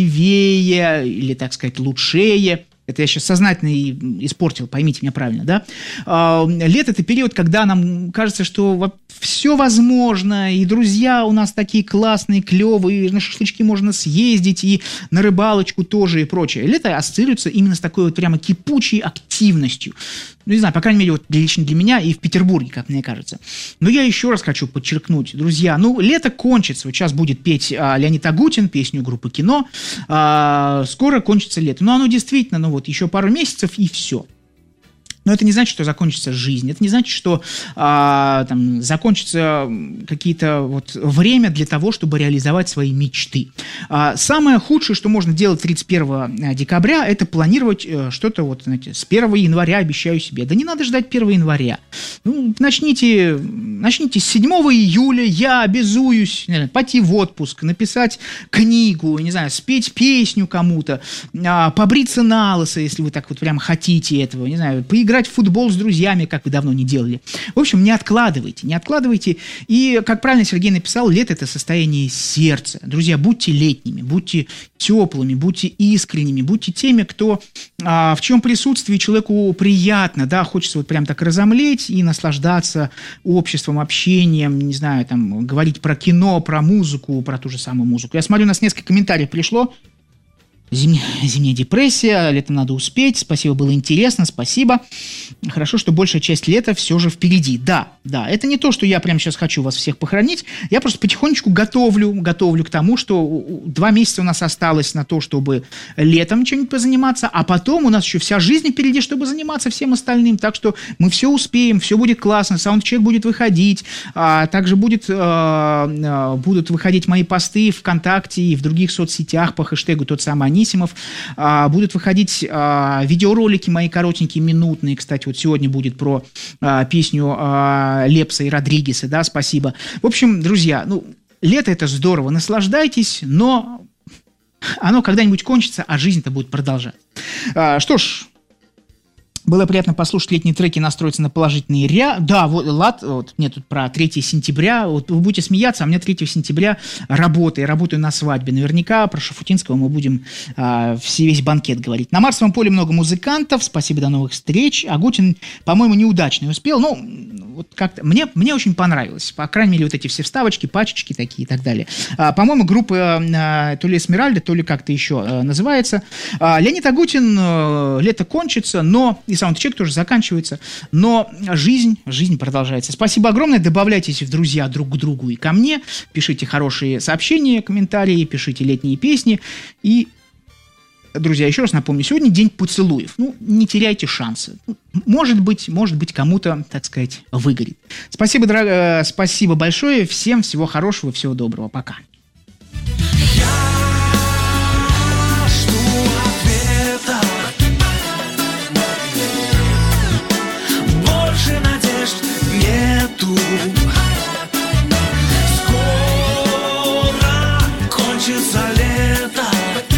красивее или, так сказать, лучшее. Это я сейчас сознательно испортил, поймите меня правильно, да? Лето – это период, когда нам кажется, что все возможно, и друзья у нас такие классные, клевые, и на шашлычки можно съездить, и на рыбалочку тоже, и прочее. Лето ассоциируется именно с такой вот прямо кипучей активностью. Ну, не знаю, по крайней мере, вот лично для меня и в Петербурге, как мне кажется. Но я еще раз хочу подчеркнуть, друзья, ну, лето кончится. Вот сейчас будет петь а, Леонид Агутин, песню группы «Кино». А, скоро кончится лето. Но оно действительно, ну вот, еще пару месяцев и все. Но это не значит, что закончится жизнь, это не значит, что а, там, закончится какие-то вот время для того, чтобы реализовать свои мечты. А, самое худшее, что можно делать тридцать первого декабря, это планировать э, что-то вот, знаете, с первого января обещаю себе. Да не надо ждать первого января. Ну, начните, начните с седьмого июля, я обязуюсь не знаю, пойти в отпуск, написать книгу, не знаю, спеть песню кому-то, а, побриться на лысо, если вы так вот прям хотите этого, не знаю, поиграть в футбол с друзьями, как вы давно не делали. В общем, не откладывайте, не откладывайте. И, как правильно Сергей написал, лето – это состояние сердца. Друзья, будьте летними, будьте теплыми, будьте искренними, будьте теми, кто, а, в чьем присутствии человеку приятно, да, хочется вот прям так разомлеть и наслаждаться обществом, общением, не знаю, там, говорить про кино, про музыку, про ту же самую музыку. Я смотрю, у нас несколько комментариев пришло. Зим... Зимняя депрессия, летом надо успеть, спасибо, было интересно, спасибо. Хорошо, что большая часть лета все же впереди. Да, да, это не то, что я прямо сейчас хочу вас всех похоронить, я просто потихонечку готовлю, готовлю к тому, что два месяца у нас осталось на то, чтобы летом чем-нибудь позаниматься, а потом у нас еще вся жизнь впереди, чтобы заниматься всем остальным, так что мы все успеем, все будет классно, саундчек будет выходить, а также будет, а, а, будут выходить мои посты ВКонтакте и в других соцсетях по хэштегу тот самый Анисимов. А, будут выходить а, видеоролики мои коротенькие, минутные. Кстати, вот сегодня будет про а, песню а, Лепса и Родригеса, да, спасибо. В общем, друзья, ну, лето это здорово, наслаждайтесь, но оно когда-нибудь кончится, а жизнь-то будет продолжаться. А, что ж, было приятно послушать летние треки, настроиться на положительный ряд. Да, вот, лад, вот, мне тут про третьего сентября. Вот вы будете смеяться, а у меня третьего сентября работа. Я работаю на свадьбе. Наверняка про Шафутинского мы будем а, все, весь банкет говорить. На Марсовом поле много музыкантов. Спасибо, до новых встреч. Агутин, по-моему, неудачно успел. Ну, вот как-то мне, мне очень понравилось. По крайней мере, вот эти все вставочки, пачечки такие и так далее. А, по-моему, группа а, то ли Эсмеральда, то ли как-то еще а, называется. А, Леонид Агутин, а, лето кончится, но... И саундчек тоже заканчивается, но жизнь, жизнь продолжается. Спасибо огромное, добавляйтесь в друзья друг к другу и ко мне, пишите хорошие сообщения, комментарии, пишите летние песни. И, друзья, еще раз напомню, сегодня день поцелуев. Ну, не теряйте шансы. Может быть, может быть, кому-то, так сказать, выгорит. Спасибо, дорог... Спасибо большое, всем всего хорошего, всего доброго, пока. Нету. Скоро кончится лето.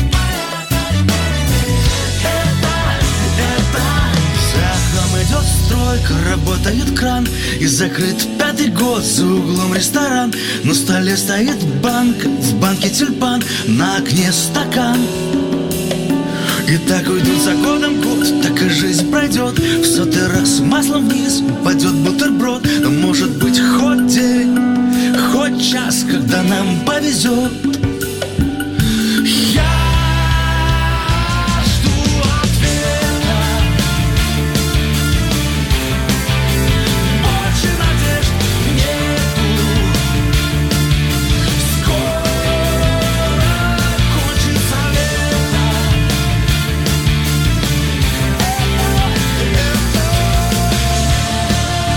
Это, это за окном идет стройка, работает кран, и закрыт пятый год за углом ресторан. На столе стоит банка, в банке тюльпан, на окне стакан. И так уйдут за годом год, так и жизнь пройдет. В сотый раз маслом вниз упадет бутерброд. Но может быть хоть день, хоть час, когда нам повезет. Я жду ответа. Больше надежд нету. Скоро кончится лето.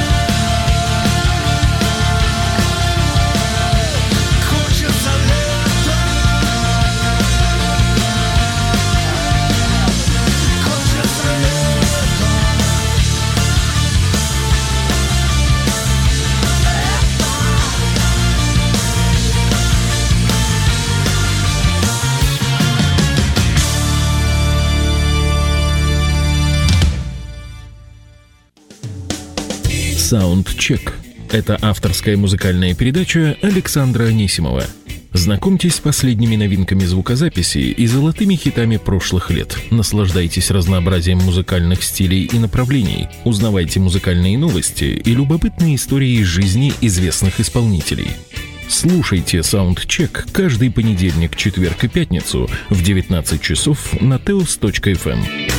Хочется лето. Саундчек. Это авторская музыкальная передача Александра Анисимова. Знакомьтесь с последними новинками звукозаписи и золотыми хитами прошлых лет. Наслаждайтесь разнообразием музыкальных стилей и направлений. Узнавайте музыкальные новости и любопытные истории из жизни известных исполнителей. Слушайте Саундчек каждый понедельник, четверг и пятницу в девятнадцать часов на теос точка эф эм.